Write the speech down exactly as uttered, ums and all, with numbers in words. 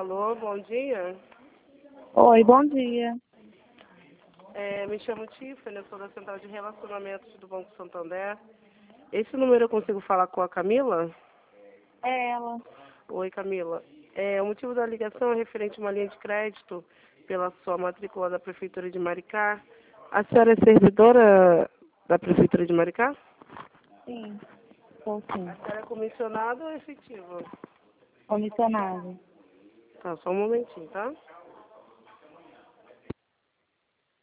Alô, bom dia. Oi, bom dia. É, me chamo Tiffany, eu sou da Central de Relacionamentos do Banco Santander. Esse número eu consigo falar com a Camila? É ela. Oi, Camila. É, o motivo da ligação é referente a uma linha de crédito pela sua matrícula da Prefeitura de Maricá. A senhora é servidora da Prefeitura de Maricá? Sim, sou sim. A senhora é comissionada ou efetiva? Comissionada. Tá, só um momentinho, tá?